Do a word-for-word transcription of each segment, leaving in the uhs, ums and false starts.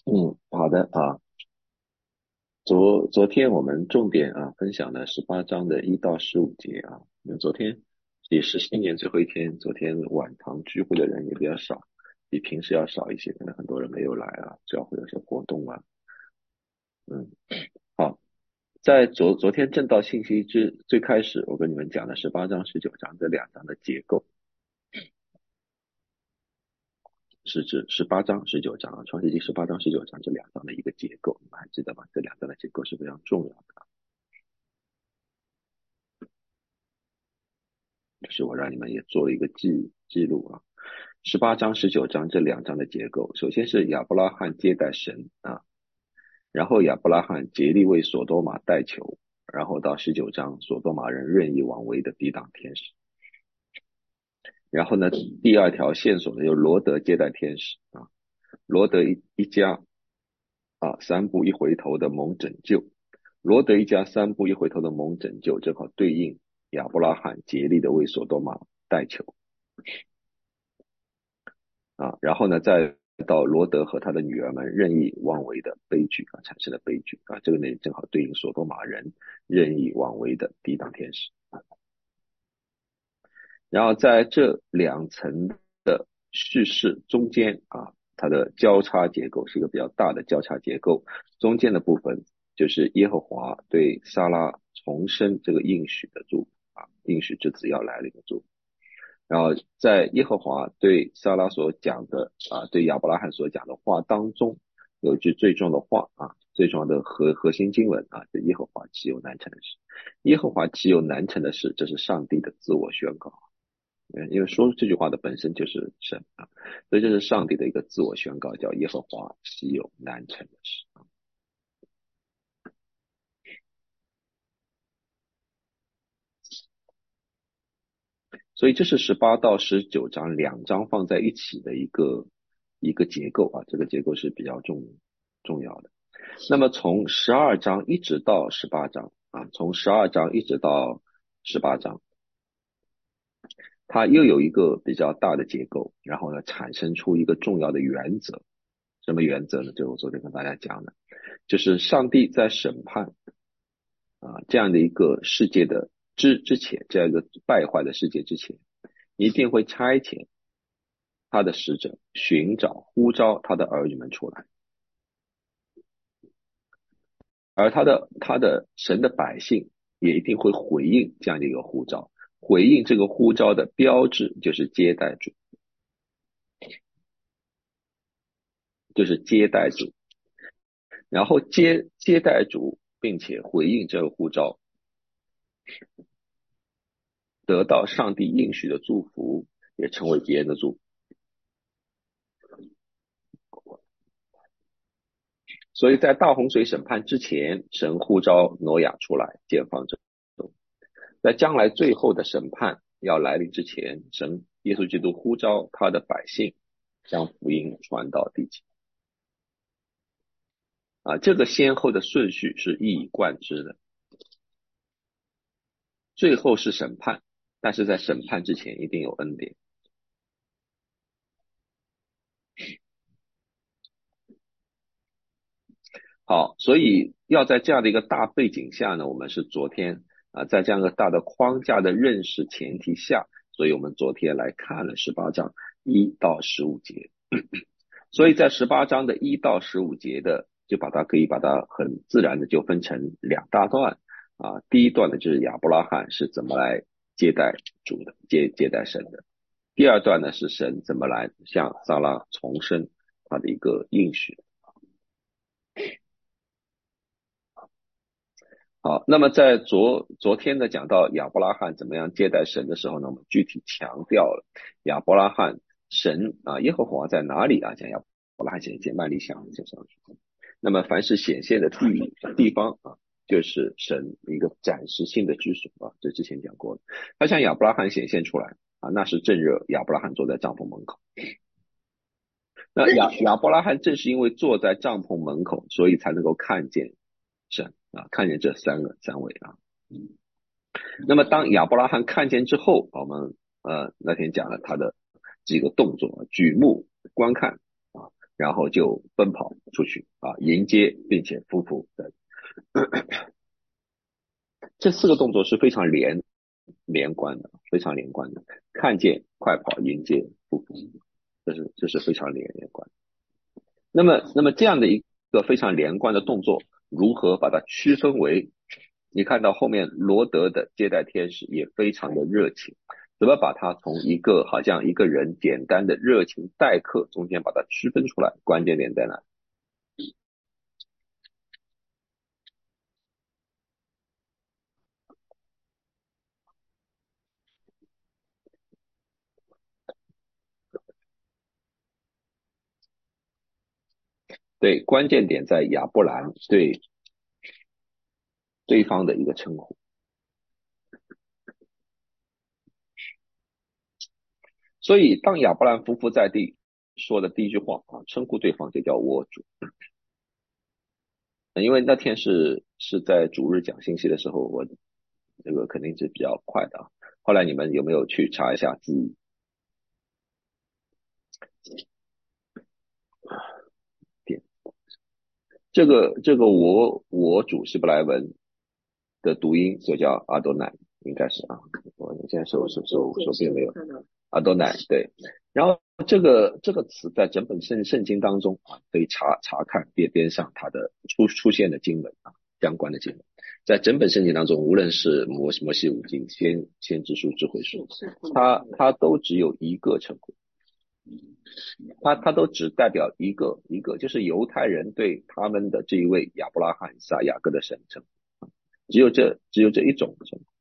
嗯，好的啊。昨昨天我们重点啊分享了十八章的一到十五节啊。那昨天也是新年最后一天，昨天晚堂聚会的人也比较少，比平时要少一些，可能很多人没有来啊，主要会有些活动啊。嗯，好，在昨昨天正道信息之最开始，我跟你们讲的十八章、十九章这两章的结构，是指十八章、十九章啊，创世纪十八章、十九章这两章的一个结构，你们还记得吗？这两章的结构是非常重要的。就是我让你们也做了一个记记录啊。十八章、十九章这两章的结构，首先是亚伯拉罕接待神啊，然后亚伯拉罕竭力为所多玛代求，然后到十九章，所多玛人任意妄为的抵挡天使。然后呢，第二条线索呢，由罗德接待天使啊，罗德一一家啊三步一回头的蒙拯救，罗德一家三步一回头的蒙拯救，正好对应亚伯拉罕竭力的为所多玛代求。啊，然后呢，再到罗德和他的女儿们任意妄为的悲剧啊产生的悲剧啊，这个呢正好对应所多玛人任意妄为的抵挡天使。然后在这两层的叙事中间啊，它的交叉结构是一个比较大的交叉结构，中间的部分就是耶和华对撒拉重申这个应许的祝福啊，应许之子要来临的祝福。然后在耶和华对撒拉所讲的啊，对亚伯拉罕所讲的话当中，有一句最重要的话啊，最重要的核核心经文啊，就耶和华岂有难成的事？耶和华岂有难成的事？这是上帝的自我宣告。嗯，因为说这句话的本身就是神啊，所以这是上帝的一个自我宣告，叫耶和华岂有难成的事啊。所以这是十八到十九章两章放在一起的一个一个结构啊，这个结构是比较重重要的。那么从十二章一直到十八章啊，从十二章一直到十八章，它又有一个比较大的结构，然后呢产生出一个重要的原则。什么原则呢？就是我昨天跟大家讲的，就是上帝在审判啊这样的一个世界的之之前，这样一个败坏的世界之前，一定会差遣他的使者寻找呼召他的儿女们出来，而他的他的神的百姓也一定会回应这样的一个呼召。回应这个呼召的标志就是接待主，就是接待主，然后接接待主，并且回应这个呼召，得到上帝应许的祝福，也成为别人的祝福。所以在大洪水审判之前，神呼召挪亚出来建方舟；在将来最后的审判要来临之前，神耶稣基督呼召他的百姓将福音传到地极。啊，这个先后的顺序是一以贯之的。最后是审判，但是在审判之前一定有恩典。好，所以要在这样的一个大背景下呢，我们是昨天啊，在这样一个大的框架的认识前提下，所以我们昨天来看了十八章一到十五节。所以在十八章的一到十五节的，就把它可以把它很自然的就分成两大段啊。第一段呢就是亚伯拉罕是怎么来接待主的，接接待神的。第二段呢是神怎么来向撒拉重申他的一个应许。好，那么在昨昨天呢讲到亚伯拉罕怎么样接待神的时候呢，我们具体强调了亚伯拉罕神啊耶和华在哪里啊？讲亚伯拉罕显现曼利想就上去。那么凡是显现的地地方啊，就是神一个暂时性的居所啊，这之前讲过的。他向亚伯拉罕显现出来啊，那是正热亚伯拉罕坐在帐篷门口。那亚亚伯拉罕正是因为坐在帐篷门口，所以才能够看见神啊，看见这三个三位啊。那么当亚伯拉罕看见之后，我们呃那天讲了他的几个动作，举目观看啊， 然后就奔跑出去啊，迎接并且匍匐的。这四个动作是非常连连贯的，非常连贯的。看见、快跑、迎接、匍匐，这是这是非常连连贯。那么，那么这样的一个非常连贯的动作，如何把它区分为？你看到后面罗德的接待天使也非常的热情，怎么把它从一个好像一个人简单的热情待客中间把它区分出来？关键点在哪？对，关键点在亚伯兰对对方的一个称呼。所以当亚伯兰夫妇在地说的第一句话啊，称呼对方就叫我主。因为那天是是在主日讲信息的时候，我这个肯定是比较快的啊。后来你们有没有去查一下字义？点这个这个我我主希伯来文的读音就叫阿多乃，应该是啊。我现在手手手手边没有阿多乃，对。然后这个这个词在整本圣圣经当中啊，可以查查看边边上它的出出现的经文啊，相关的经文，在整本圣经当中，无论是摩摩西五经、先先知书、智慧书，它它都只有一个称呼，它它都只代表一个一个，就是犹太人对他们的这一位亚伯拉罕、撒雅各的神称，只有这只有这一种称呼。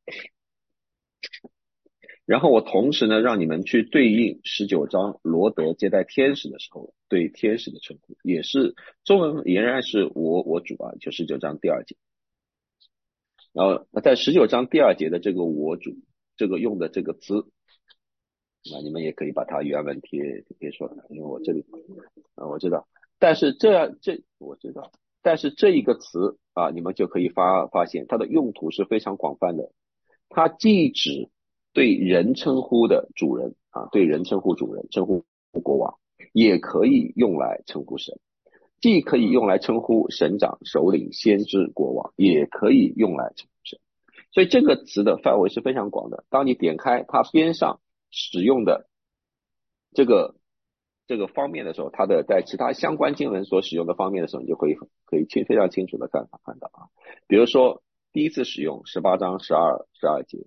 然后我同时呢，让你们去对应十九章罗德接待天使的时候，对天使的称呼，也是中文仍然是我我主啊，就十九章第二节。然后在十九章第二节的这个我主，这个用的这个词，那你们也可以把它原文贴贴出来，因为我这里啊我知道，但是这样这我知道，但是这一个词啊，你们就可以发发现它的用途是非常广泛的，它既指对人称呼的主人啊，对人称呼主人，称呼国王，也可以用来称呼神，既可以用来称呼省长、首领、先知、国王，也可以用来称呼神。所以这个词的范围是非常广的。当你点开它边上使用的这个这个方面的时候，它的在其他相关经文所使用的方面的时候，你就可以可以清非常清楚的看看到啊。比如说第一次使用十八章十二十二节，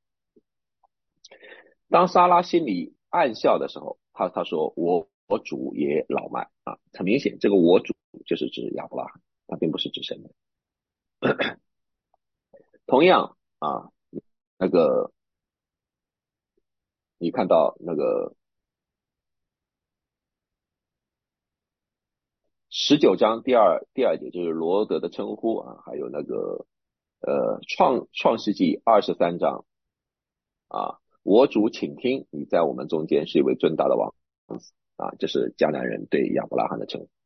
当撒拉心里暗笑的时候，他他说我我主也老迈啊，很明显这个我主就是指亚伯拉罕，它并不是指神的。同样啊，那个你看到那个十九章第二第二节就是罗德的称呼啊，还有那个呃创创世纪二十三章啊，我主请听，你在我们中间是一位尊大的王子啊，这是迦南人对亚伯拉罕的称呼。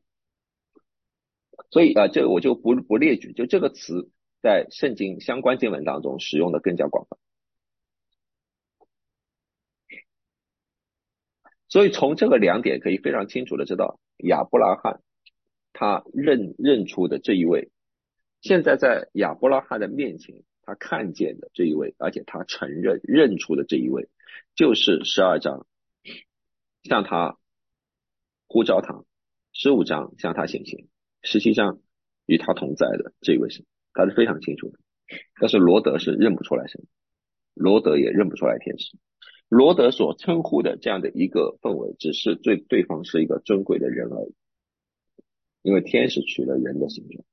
所以啊，这个我就不不列举，就这个词在圣经相关经文当中使用的更加广泛。所以从这个两点可以非常清楚的知道，亚伯拉罕他认认出的这一位，现在在亚伯拉罕的面前，他看见的这一位，而且他承认认出的这一位，就是十二章向他呼召他，十五章向他显现，十七章与他同在的这一位神，他是非常清楚的。但是罗德是认不出来神，罗德也认不出来天使。罗德所称呼的这样的一个氛围，只是对对方是一个尊贵的人而已，因为天使取了人的形状。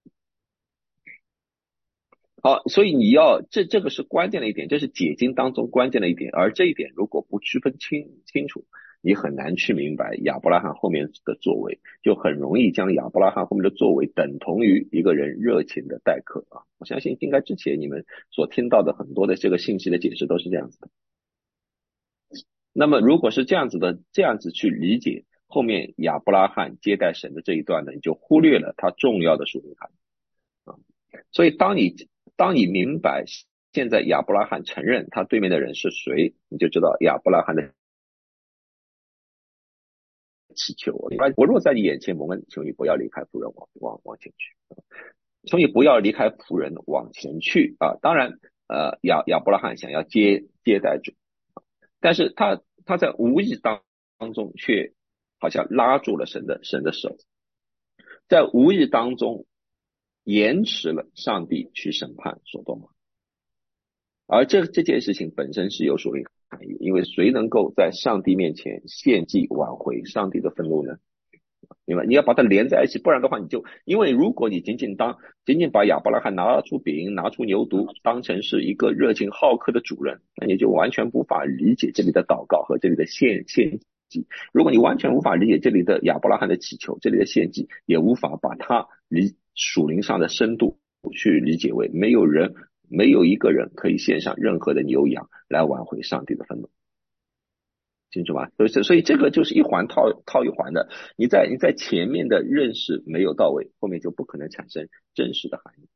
好，所以你要这这个是关键的一点，这是解经当中关键的一点，而这一点如果不区分清清楚，你很难去明白亚伯拉罕后面的作为，就很容易将亚伯拉罕后面的作为等同于一个人热情的待客啊！我相信应该之前你们所听到的很多的这个信息的解释都是这样子的。那么如果是这样子的，这样子去理解后面亚伯拉罕接待神的这一段呢，你就忽略了他重要的属灵含义啊。所以当你当你明白现在亚伯拉罕承认他对面的人是谁，你就知道亚伯拉罕的祈求，我若在你眼前蒙恩，求你不要离开仆人往往往前去，求你不要离开仆人往前去啊！当然，呃，亚亚伯拉罕想要接接待主，但是他他在无意当当中却好像拉住了神的神的手，在无意当中延迟了上帝去审判所多玛。而这这件事情本身是有属灵含义，因为谁能够在上帝面前献祭挽回上帝的愤怒呢？明白？你要把它连在一起，不然的话，你就因为如果你仅仅当仅仅把亚伯拉罕拿出饼、拿出牛犊当成是一个热情好客的主人，那你就完全无法理解这里的祷告和这里的献献祭。如果你完全无法理解这里的亚伯拉罕的祈求，这里的献祭，也无法把它理属灵上的深度去理解为没有人。没有一个人可以献上任何的牛羊来挽回上帝的愤怒，清楚吗？所以，所以这个就是一环套套一环的。你在你在前面的认识没有到位，后面就不可能产生真实的含义。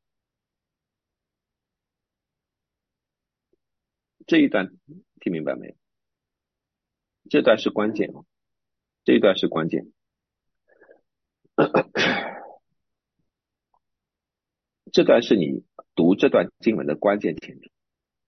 这一段听明白没有？这段是关键，这一段是关键。这段是你读这段经文的关键前提。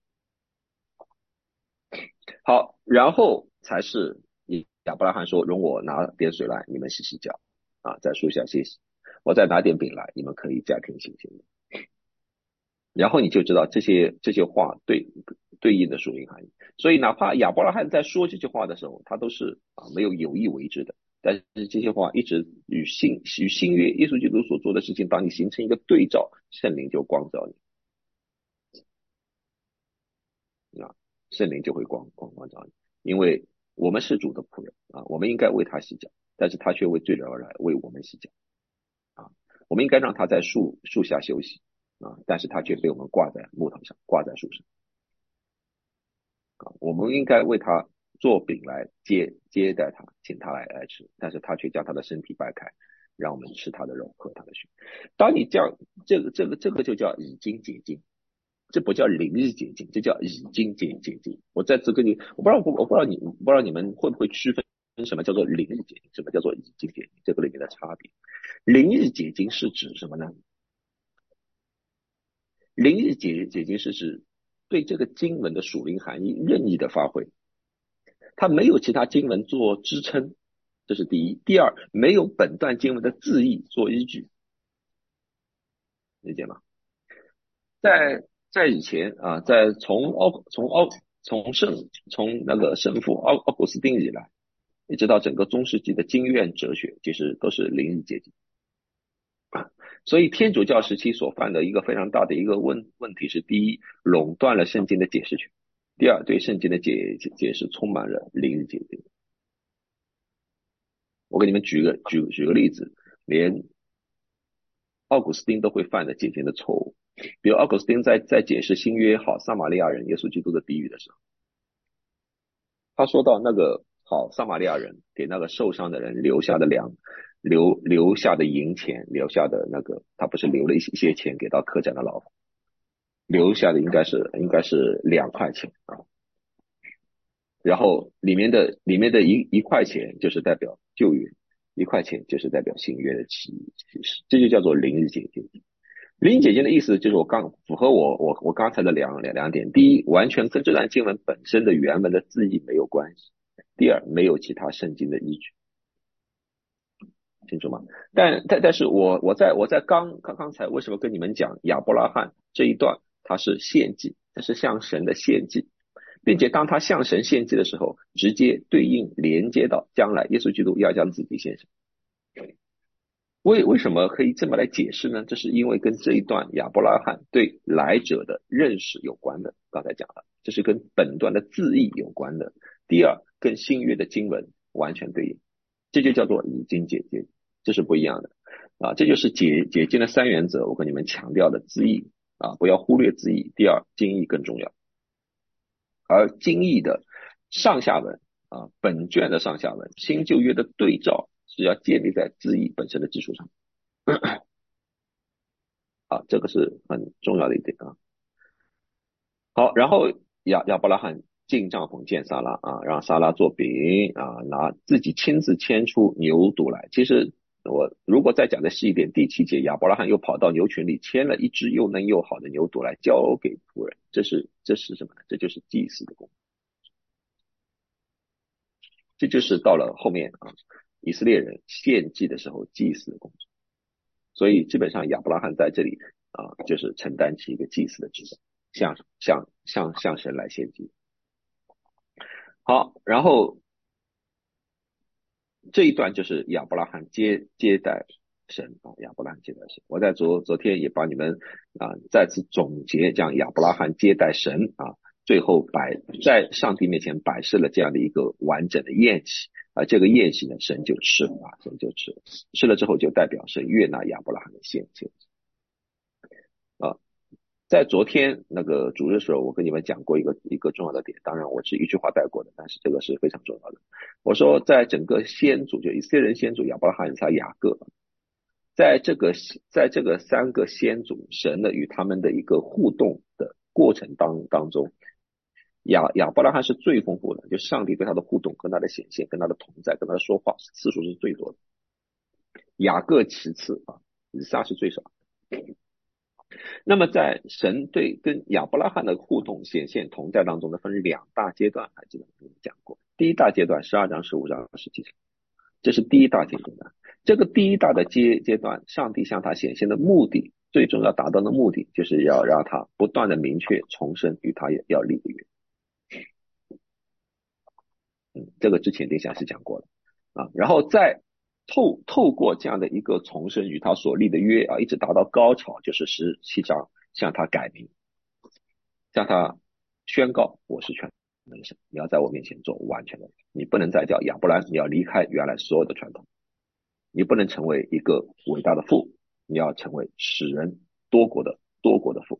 好，然后才是亚伯拉罕说：“容我拿点水来，你们洗洗脚啊，在树下歇息。我再拿点饼来，你们可以家庭行行的。”然后你就知道这些这些话对对应的属灵含义。所以哪怕亚伯拉罕在说这句话的时候，他都是啊没有有意为之的。但是这些话一直与新与新约耶稣基督所做的事情，当你形成一个对照，圣灵就光照你啊，圣灵就会光光光照你，因为我们是主的仆人啊，我们应该为他洗脚，但是他却为罪人而来为我们洗脚啊，我们应该让他在树树下休息啊，但是他却被我们挂在木头上，挂在树上啊，我们应该为他做饼来接接待他，请他来来吃，但是他却将他的身体掰开，让我们吃他的肉，喝他的血。当你这样，这个这个这个就叫已经解禁。这不叫临日解禁，这叫已经解解禁。我在这跟你，我不知道，我不知道你，不知道你们会不会区分什么叫做临日解禁，什么叫做已经解禁，这个里面的差别。临日解禁是指什么呢？临日解解禁是指对这个经文的属灵含义任意的发挥，它没有其他经文做支撑，这是第一。第二，没有本段经文的字义做依据，理解吗？在在以前啊，在从奥从奥从圣从那个神父奥奥古斯丁以来，一直到整个中世纪的经院哲学，其实都是临日解禁啊。所以天主教时期所犯的一个非常大的一个问问题是：第一，垄断了圣经的解释权；第二，对圣经的解解解释充满了临日解禁。我给你们举个举举个例子，连奥古斯丁都会犯的解经的错误。比如奥古斯丁在在解释新约好撒玛利亚人耶稣基督的比喻的时候，他说到那个好撒玛利亚人给那个受伤的人留下的粮，留留下的银钱，留下的那个他不是留了一些钱给到客栈的老板，留下的应该是应该是两块钱啊，然后里面的里面的一一块钱就是代表旧约，一块钱就是代表新约的启示，这就叫做临日解经。临日解经的意思就是我刚符合我我我刚才的两两两点：第一，完全跟这段经文本身的原文的字义没有关系；第二，没有其他圣经的依据，清楚吗？但但但是我我在我在刚刚刚才为什么跟你们讲亚伯拉罕这一段，它是献祭，它是向神的献祭，并且当他向神献祭的时候，直接对应连接到将来耶稣基督要将自己献上。为为什么可以这么来解释呢？这是因为跟这一段亚伯拉罕对来者的认识有关的，刚才讲了，这是跟本段的字义有关的。第二，跟新约的经文完全对应，这就叫做已经解经，这是不一样的啊。这就是解解经的三原则，我跟你们强调的字义啊，不要忽略字义。第二，经义更重要，而经义的上下文啊，本卷的上下文，新旧约的对照。是要建立在字义本身的基础上，啊，这个是很重要的一点啊。好，然后亚亚伯拉罕进帐篷见撒拉啊，让撒拉做饼啊，拿自己亲自牵出牛犊来。其实我如果再讲的细一点，第七节亚伯拉罕又跑到牛群里牵了一只又嫩又好的牛犊来交给仆人。这是这是什么呢？这就是祭司的工作。这就是到了后面啊，以色列人献祭的时候祭司的工作。所以基本上亚伯拉罕在这里啊，就是承担起一个祭司的职责，向向向向神来献祭。好，然后这一段就是亚伯拉罕接接待神啊，亚伯拉罕接待神。我在昨昨天也帮你们啊再次总结，这样亚伯拉罕接待神啊，最后摆在上帝面前摆设了这样的一个完整的宴席啊，这个宴席呢，神就吃了啊，神就吃了，吃了之后就代表神悦纳亚伯拉罕的献祭啊。在昨天那个主日的时候，我跟你们讲过一个一个重要的点，当然我是一句话带过的，但是这个是非常重要的。我说，在整个先祖，就以色列人先祖亚伯拉罕、以撒、雅各，在这个在这个三个先祖神的与他们的一个互动的过程当当中，亚亚伯拉罕是最丰富的，就上帝对他的互动、跟他的显现、跟他的同在、跟他的说话次数是最多的。雅各其次啊，以撒是最少。那么在神对跟亚伯拉罕的互动显现同在当中呢，分两大阶段，还记得我们讲过。第一大阶段十二章、十五章、十七章，这是第一大阶段。这个第一大的阶阶段，上帝向他显现的目的，最终要达到的目的，就是要让他不断的明确重生与他要立的约。嗯，这个之前丁香是讲过的啊，然后再透透过这样的一个重生与他所立的约啊，一直达到高潮，就是十七章向他改名，向他宣告我是全能的神，你要在我面前做完全的人，你不能再叫亚伯兰，你要离开原来所有的传统，你不能成为一个伟大的父，你要成为使人多国的多国的父。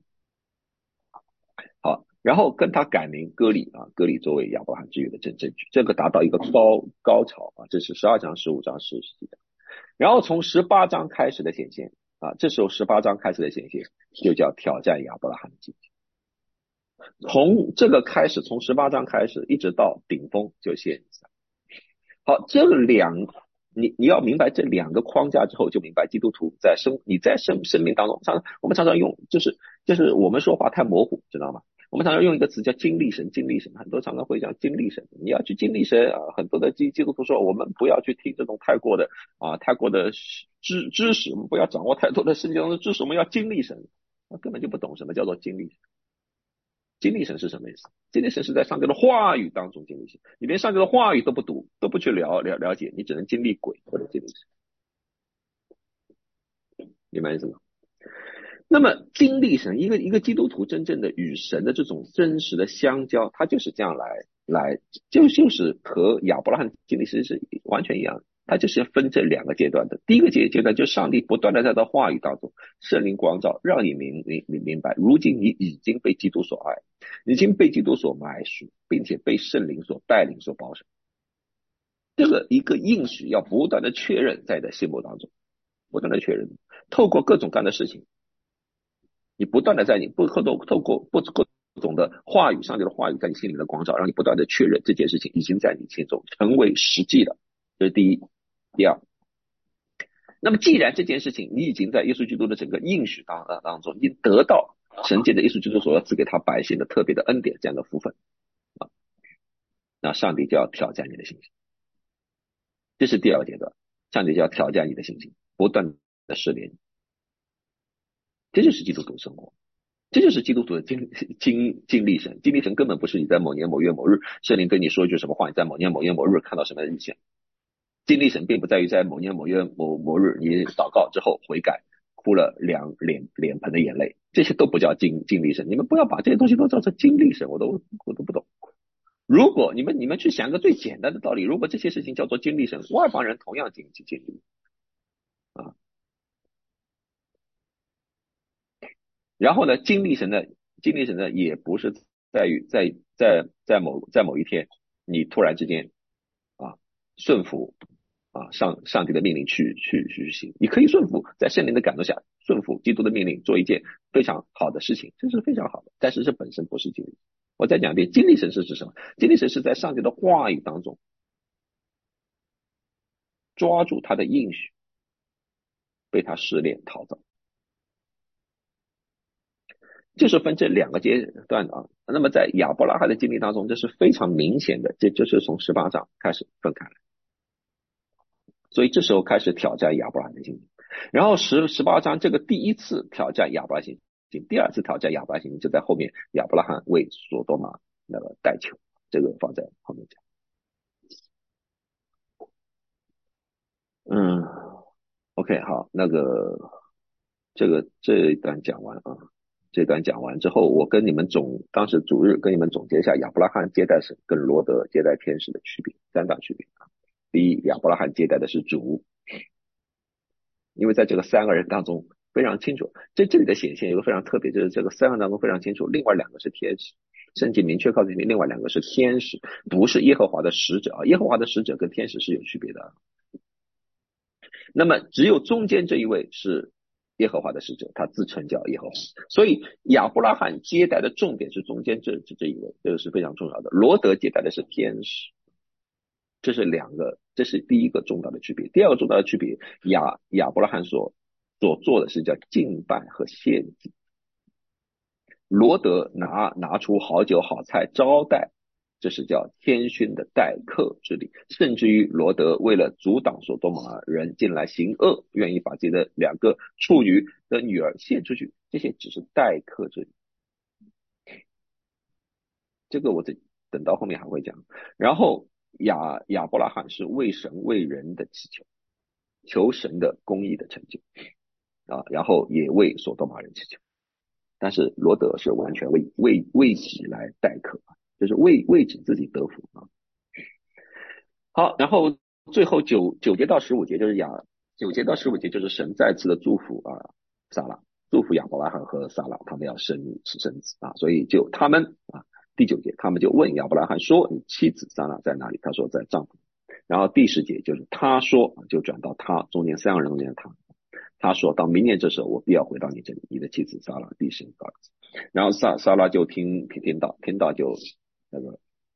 好，然后跟他改名割礼啊，割礼作为亚伯拉罕之约的证证据，这个达到一个高高潮啊，这是十二章、十五章、十七章。然后从十八章开始的显现啊，这时候十八章开始的显现就叫挑战亚伯拉罕的境界。从这个开始，从十八章开始一直到顶峰就现一次。好，这两你你要明白这两个框架之后，就明白基督徒在生你在生生命当中，常我们常常用就是就是我们说话太模糊，知道吗？我们常常用一个词叫经历神，经历神，很多常常会讲经历神，你要去经历神啊。很多的基基督徒说，我们不要去听这种太过的啊太过的知知识，我们不要掌握太多的世界上的知识，我们要经历神，那根本就不懂什么叫做经历神。经历神是什么意思？经历神是在上帝的话语当中经历神，你连上帝的话语都不读，都不去了了了解，你只能经历鬼或者经历神，明白意思吗？那么经历神，一个一个基督徒真正的与神的这种真实的相交，他就是这样来来，就就是和亚伯拉罕经历神是完全一样的。他就是分这两个阶段的。第一个阶阶段，就是上帝不断的在他话语当中，圣灵光照，让你明明明明白，如今你已经被基督所爱，已经被基督所买赎，并且被圣灵所带领、所保守。这个一个应许要不断的确认在你的心目当中，不断的确认，透过各种各样的事情。你不断的在你不透过透过不各种的话语，上帝的话语在你心里的光照，让你不断的确认这件事情已经在你心中成为实际了。这是第一。第二，那么既然这件事情你已经在耶稣基督的整个应许当当中，你得到神借着耶稣基督所要赐给他百姓的特别的恩典这样的福分啊，那上帝就要挑战你的信心。这是第二个阶段，上帝就要挑战你的信心，不断的试炼你。这就是基督徒生活，这就是基督徒的经经经历神。经历神根本不是你在某年某月某日圣灵对你说一句什么话，你在某年某月某日看到什么意象。经历神并不在于在某年某月某某日你祷告之后悔改，哭了两脸脸盆的眼泪，这些都不叫经经历神。你们不要把这些东西都叫做经历神，我都我都不懂。如果你们你们去想个最简单的道理，如果这些事情叫做经历神，外邦人同样经经历啊。然后呢，经历神的经历神的也不是在于在在在某在某一天你突然之间啊顺服啊上上帝的命令去去去行，你可以顺服，在圣灵的感动下顺服基督的命令，做一件非常好的事情，这是非常好的，但是这本身不是经历。 我再讲一遍，经历神事是什么？经历神是在上帝的话语当中抓住他的应许，被他试炼陶造，就是分这两个阶段的啊。那么在亚伯拉罕的经历当中，这是非常明显的，这就是从十八章开始分开来，所以这时候开始挑战亚伯拉罕的信心。然后十十八章这个第一次挑战亚伯拉罕信心，第二次挑战亚伯拉罕信心就在后面，亚伯拉罕为所多玛那个代求，这个放在后面讲。嗯，OK，好，那个这个这一段讲完啊，这段讲完之后，我跟你们总当时主日跟你们总结一下亚伯拉罕接待神跟罗德接待天使的区别，三大区别啊。第一，亚伯拉罕接待的是主，因为在这个三个人当中非常清楚，这这里的显现有个非常特别，就是这个三个当中非常清楚，另外两个是天使，圣经明确告诉你，另外两个是天使，不是耶和华的使者啊，耶和华的使者跟天使是有区别的。那么只有中间这一位是耶和华的使者，他自称叫耶和华，所以亚伯拉罕接待的重点是中间这这这一位，这个是非常重要的。罗德接待的是天使，这是两个，这是第一个重大的区别。第二个重大的区别，亚亚伯拉罕所所做的是叫敬拜和献祭，罗德拿拿出好酒好菜招待，这是叫谦逊的待客之礼。甚至于罗德为了阻挡所多玛人进来行恶，愿意把自己的两个处女的女儿献出去，这些只是待客之礼。这个我等等到后面还会讲。然后亚亚伯拉罕是为神为人的祈求，求神的公义的成就啊，然后也为所多玛人祈求。但是罗德是完全为为为己来待客，就是为为己自己得福啊。好，然后最后九九节到十五节就是亚九节到十五节就是神再次的祝福啊撒拉，祝福亚伯拉罕和撒拉他们要生女生子啊，所以就他们啊第九节他们就问亚伯拉罕说你妻子撒拉在哪里？他说在帐篷。然后第十节就是他说就转到他，中间三个人中间的他。他说到明年这时候我必要回到你这里，你的妻子撒拉必生儿子。然后撒撒拉就听听到听到就那个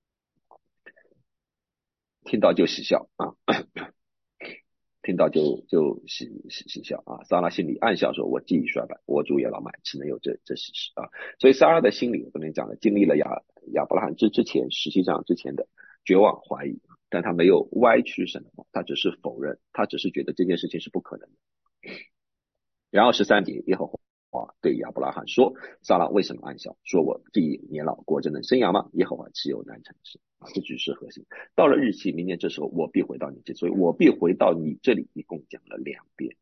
听到就喜笑啊，听到就就喜喜喜笑啊。撒拉心里暗笑说：“我记忆衰败，我主也老迈，只能有这这喜事啊。”所以撒拉的心里，我跟你讲了，经历了亚亚伯拉罕之之前实际上之前的绝望怀疑，但他没有歪曲神的话，他只是否认，他只是觉得这件事情是不可能的。然后十三节，耶和华对亚伯拉罕说：“撒拉为什么暗笑？说我既年老，国真能生养吗？耶和华岂有难成的事啊？”这句是核心。到了日期，明年这时候，我必回到你这，所以我必回到你这里，一共讲了两遍，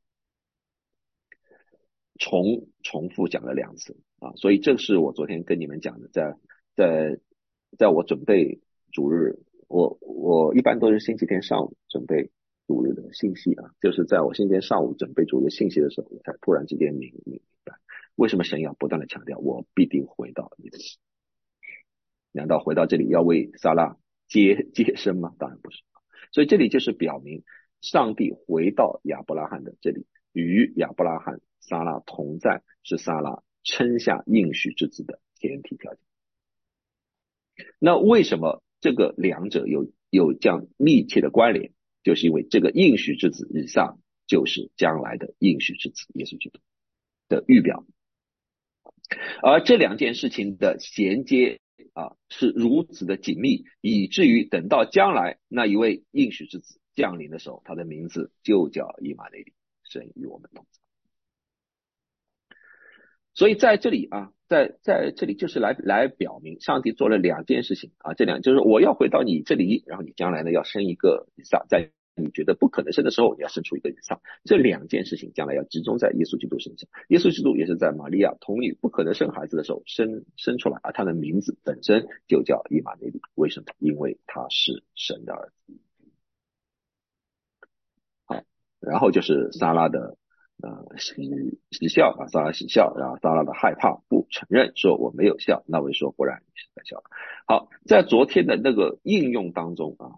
重重复讲了两次啊。所以这是我昨天跟你们讲的，在在在我准备主日，我我一般都是星期天上午准备主日的信息啊，就是在我星期天上午准备主日信息的时候，我才突然之间明明白，为什么神要不断的强调我必定回到你的心？难道回到这里要为撒拉接接生吗？当然不是。所以这里就是表明上帝回到亚伯拉罕的这里，与亚伯拉罕撒拉同在，是撒拉称下应许之子的前提条件。那为什么这个两者有有这样密切的关联？就是因为这个应许之子以撒就是将来的应许之子耶稣基督的预表，而这两件事情的衔接啊是如此的紧密，以至于等到将来那一位应许之子降临的时候，他的名字就叫以马内利，神与我们同在。所以在这里啊，在在这里就是来来表明上帝做了两件事情啊，这两就是我要回到你这里，然后你将来呢要生一个以撒，在你觉得不可能生的时候，你要生出一个以撒。这两件事情将来要集中在耶稣基督身上，耶稣基督也是在玛利亚童女不可能生孩子的时候生生出来，而他的名字本身就叫以马内利。为什么？因为他是神的儿子。好，然后就是撒拉的。呃，喜喜笑啊，撒拉喜笑，然后撒拉的害怕不承认，说我没有笑。那位说不然你是在笑。好，在昨天的那个应用当中啊，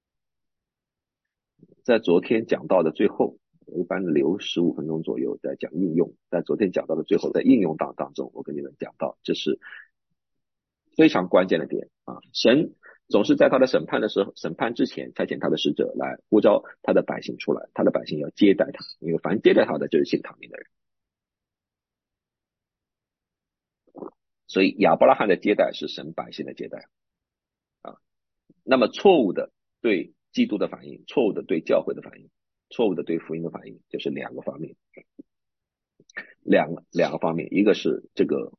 在昨天讲到的最后，一般留十五分钟左右在讲应用。在昨天讲到的最后，在应用当当中，我跟你们讲到，这是非常关键的点啊！神总是在他的审判的时候，审判之前差遣他的使者来呼召他的百姓出来，他的百姓要接待他，因为凡接待他的就是信他名的人。所以亚伯拉罕的接待是神百姓的接待啊。那么错误的对基督的反应，错误的对教会的反应，错误的对福音的反应，就是两个方面，两个两个方面，一个是这个，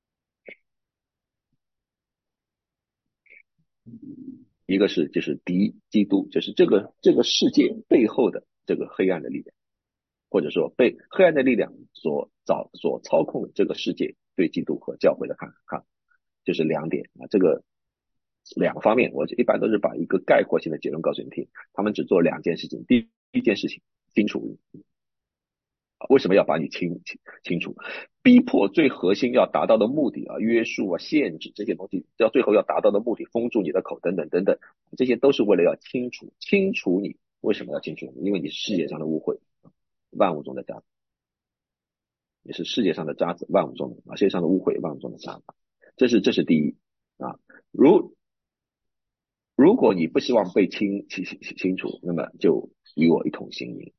一个是就是敌基督，就是这个这个世界背后的这个黑暗的力量，或者说被黑暗的力量所造所操控的这个世界对基督和教会的看看，就是两点啊，这个两个方面，我一般都是把一个概括性的结论告诉你听，他们只做两件事情，第一件事情清除，为什么要把你清清清除？逼迫最核心要达到的目的啊，约束啊、限制这些东西，到最后要达到的目的，封住你的口等等等等，这些都是为了要清除，清除你。为什么要清除你？因为你是世界上的污秽，万物中的渣滓，你是世界上的渣子，万物中的啊，世界上的污秽，万物中的渣滓。这是这是第一啊。如如果你不希望被清清清清除，那么就与我一同行淫。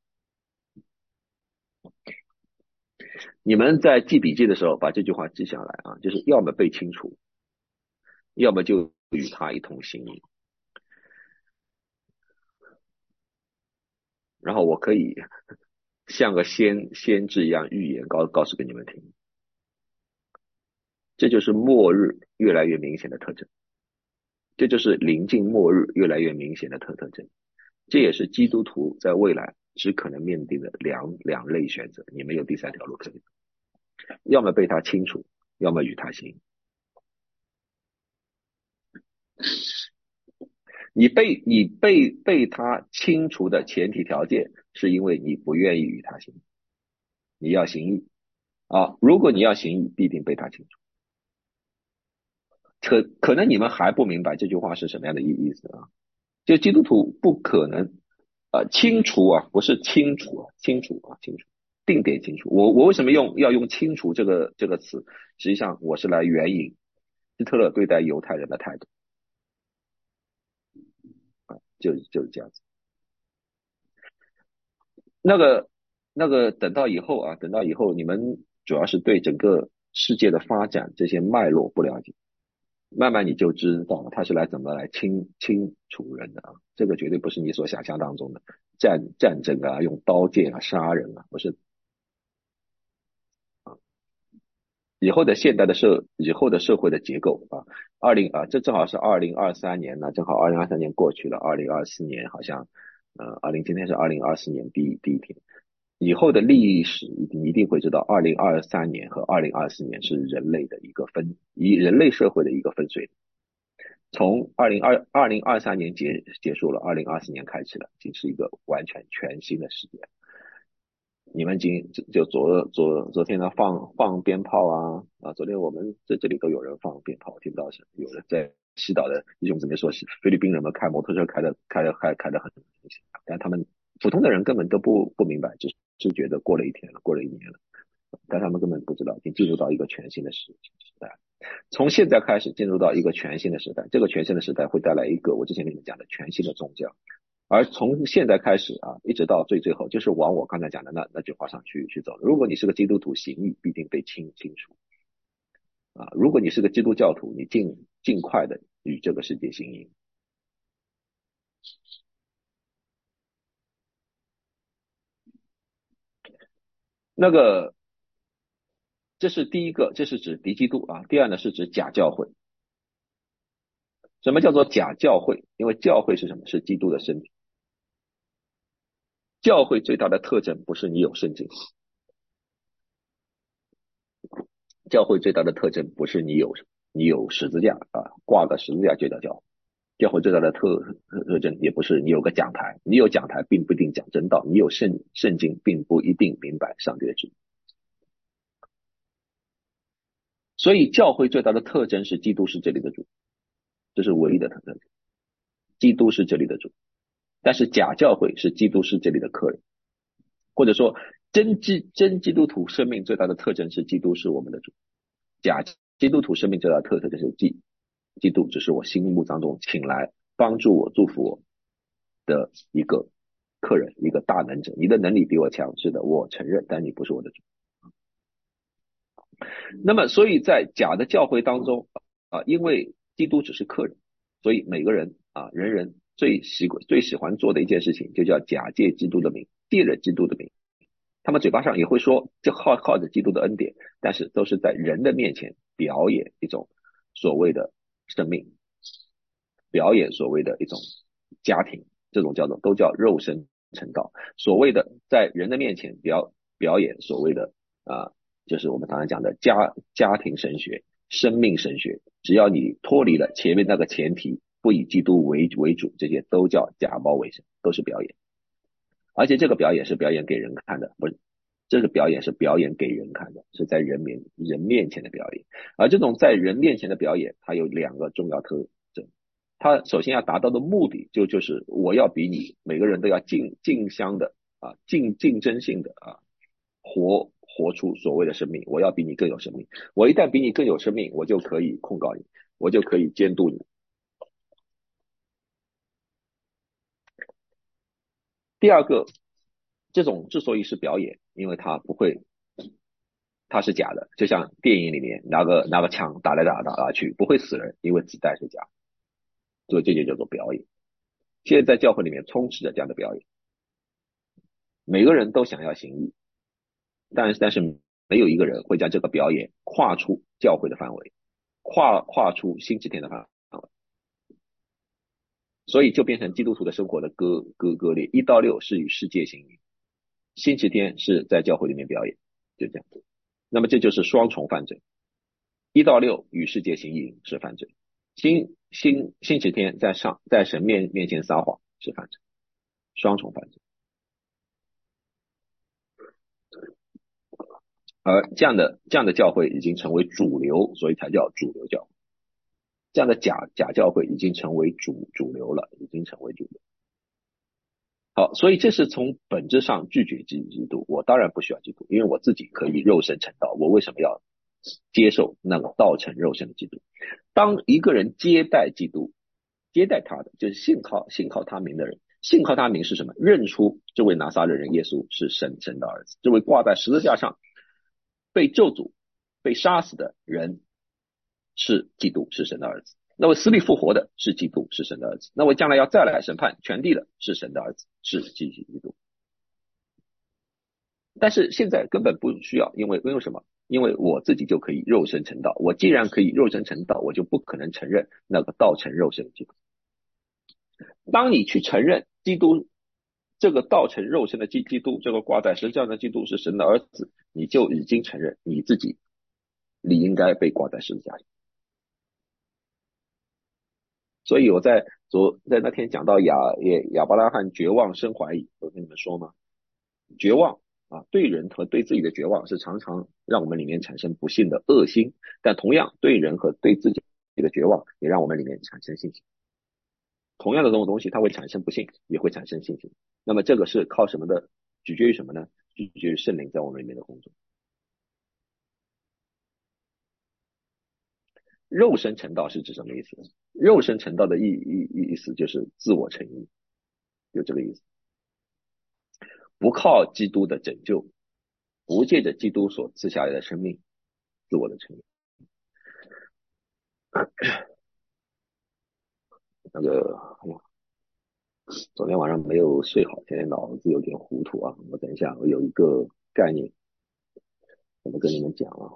你们在记笔记的时候，把这句话记下来啊，就是要么被清除，要么就与他一同行淫。然后我可以像个先先知一样预言告告诉给你们听，这就是末日越来越明显的特征，这就是临近末日越来越明显的特特征，这也是基督徒在未来只可能面对的两两类选择，你没有第三条路可以走，要么被他清除，要么与他行。你被你被被他清除的前提条件，是因为你不愿意与他行，你要行义啊。如果你要行义，必定被他清除。可可能你们还不明白这句话是什么样的意意思啊？就基督徒不可能呃清除啊，不是清除啊，清除啊，清除，定点清除。我我为什么用要用清除这个这个词？实际上我是来援引希特勒对待犹太人的态度啊，就就是这样子。那个那个等到以后啊，等到以后你们主要是对整个世界的发展这些脉络不了解，慢慢你就知道他是来怎么来清清除人的啊，这个绝对不是你所想象当中的战战争啊，用刀剑啊杀人啊，不是啊。以后的现代的社以后的社会的结构啊，二零啊，这正好是二零二三年呢，正好二零二三年过去了，二零二四年好像呃，二零今天是二零二四年第一第一天。以后的历史你一定会知道，二零二三年和二零二四年是人类的一个分，以人类社会的一个分水岭。从二零二二零二三年结结束了，二零二四年开启了，已经是一个完全全新的世界。你们今就就昨昨昨天呢放放鞭炮啊啊！昨天我们在这里都有人放鞭炮，听不到是有人在西岛的弟兄姊妹说，菲律宾人们开摩托车开的开的开开的很明显，但他们普通的人根本都不不明白，只是觉得过了一天了，过了一年了，但他们根本不知道已经进入到一个全新的时时代。从现在开始进入到一个全新的时代，这个全新的时代会带来一个我之前跟你们讲的全新的宗教。而从现在开始啊，一直到最最后，就是往我刚才讲的那那句话上去去走。如果你是个基督徒，行义必定被清清除啊；如果你是个基督教徒，你尽尽快的与这个世界行义。那个，这是第一个，这是指敌基督啊。第二呢，是指假教会。什么叫做假教会？因为教会是什么？是基督的身体。教会最大的特征不是你有圣经，教会最大的特征不是你有你有十字架啊，挂个十字架就叫教会。教会最大的特特征也不是你有个讲台，你有讲台并不一定讲真道，你有圣圣经并不一定明白上帝的旨意。所以教会最大的特征是基督是这里的主，这是唯一的特征。基督是这里的主，但是假教会是基督是这里的客人，或者说真基真基督徒生命最大的特征是基督是我们的主，假基督徒生命最大的特征就是基基督只是我心目当中请来帮助我、祝福我的一个客人，一个大能者。你的能力比我强，是的，我承认，但你不是我的主。那么，所以在假的教会当中啊，因为基督只是客人，所以每个人啊，人人最习惯、最喜欢做的一件事情，就叫假借基督的名，借着基督的名。他们嘴巴上也会说，就靠靠着基督的恩典，但是都是在人的面前表演一种所谓的生命，表演所谓的一种家庭，这种叫做都叫肉身成道。所谓的在人的面前表表演所谓的啊、呃，就是我们常常讲的家家庭神学、生命神学，只要你脱离了前面那个前提，不以基督为为主，这些都叫假冒为神，都是表演。而且这个表演是表演给人看的，不是，这个表演是表演给人看的，是在人面人面前的表演。而这种在人面前的表演，它有两个重要特征。它首先要达到的目的，就就是我要比你每个人都要竞竞相的啊，竞竞争性的啊，活活出所谓的生命。我要比你更有生命。我一旦比你更有生命，我就可以控告你，我就可以监督你。第二个，这种之所以是表演，因为它不会，它是假的，就像电影里面拿个拿个枪打来打打打去，不会死人，因为子弹是假的，所以这就叫做表演。现在在教会里面充斥着这样的表演，每个人都想要行义，但是但是没有一个人会将这个表演跨出教会的范围，跨跨出星期天的范围，所以就变成基督徒的生活的割割割裂。一到六是与世界行义，星期天是在教会里面表演，就这样。那么这就是双重犯罪。一到六与世界行淫是犯罪，星星星期天在上在神面面前撒谎是犯罪，双重犯罪。而这样的这样的教会已经成为主流，所以才叫主流教会。这样的假假教会已经成为主主流了，已经成为主流。好，所以这是从本质上拒绝基督。我当然不需要基督，因为我自己可以肉身成道。我为什么要接受那个道成肉身的基督？当一个人接待基督，接待他的就是信靠信靠他名的人，信靠他名是什么？认出这位拿撒勒人耶稣是神神的儿子，这位挂在十字架上被咒诅、被杀死的人是基督，是神的儿子。那位死里复活的是基督，是神的儿子。那位将来要再来审判全地的是神的儿子，是基督。但是现在根本不需要，因为因为什么？因为我自己就可以肉身成道。我既然可以肉身成道，我就不可能承认那个道成肉身的基督。当你去承认基督这个道成肉身的基基督，这个挂在十字架上的基督是神的儿子，你就已经承认你自己理应该被挂在十字架上。所以我在昨在那天讲到亚亚伯拉罕绝望生怀疑，我跟你们说吗？绝望啊，对人和对自己的绝望是常常让我们里面产生不幸的恶心，但同样对人和对自己的绝望也让我们里面产生信心。同样的这种东西，它会产生不幸，也会产生信心。那么这个是靠什么的？取决于什么呢？取决于圣灵在我们里面的工作。肉身成道是指什么意思？肉身成道的意意意思就是自我成义，就这个意思。不靠基督的拯救，不借着基督所赐下来的生命，自我的成义。那个，哎呀，昨天晚上没有睡好，现在脑子有点糊涂啊。我等一下，我有一个概念，怎么跟你们讲啊？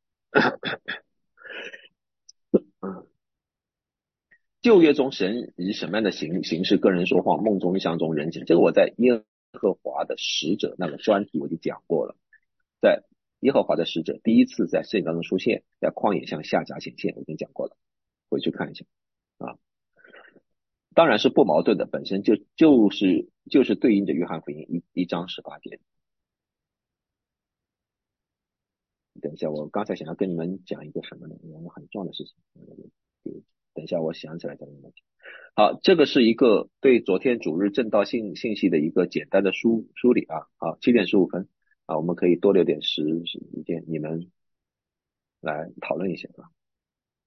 旧约中神以什么样的形形式跟人说话？梦中、象中、人间。这个我在耶和华的使者那个专题我就讲过了。在耶和华的使者第一次在圣经当中出现，在旷野向夏甲显现，我已经讲过了，回去看一下啊。当然是不矛盾的，本身就就是就是对应着约翰福音一一章十八节。等一下，我刚才想要跟你们讲一个什么呢？一个很重要的事情。等一下，我想起来再跟你们讲。好，这个是一个对昨天主日正道信信息的一个简单的梳梳理啊。好，七点十五分啊，我们可以多留点时时间，你们来讨论一下啊。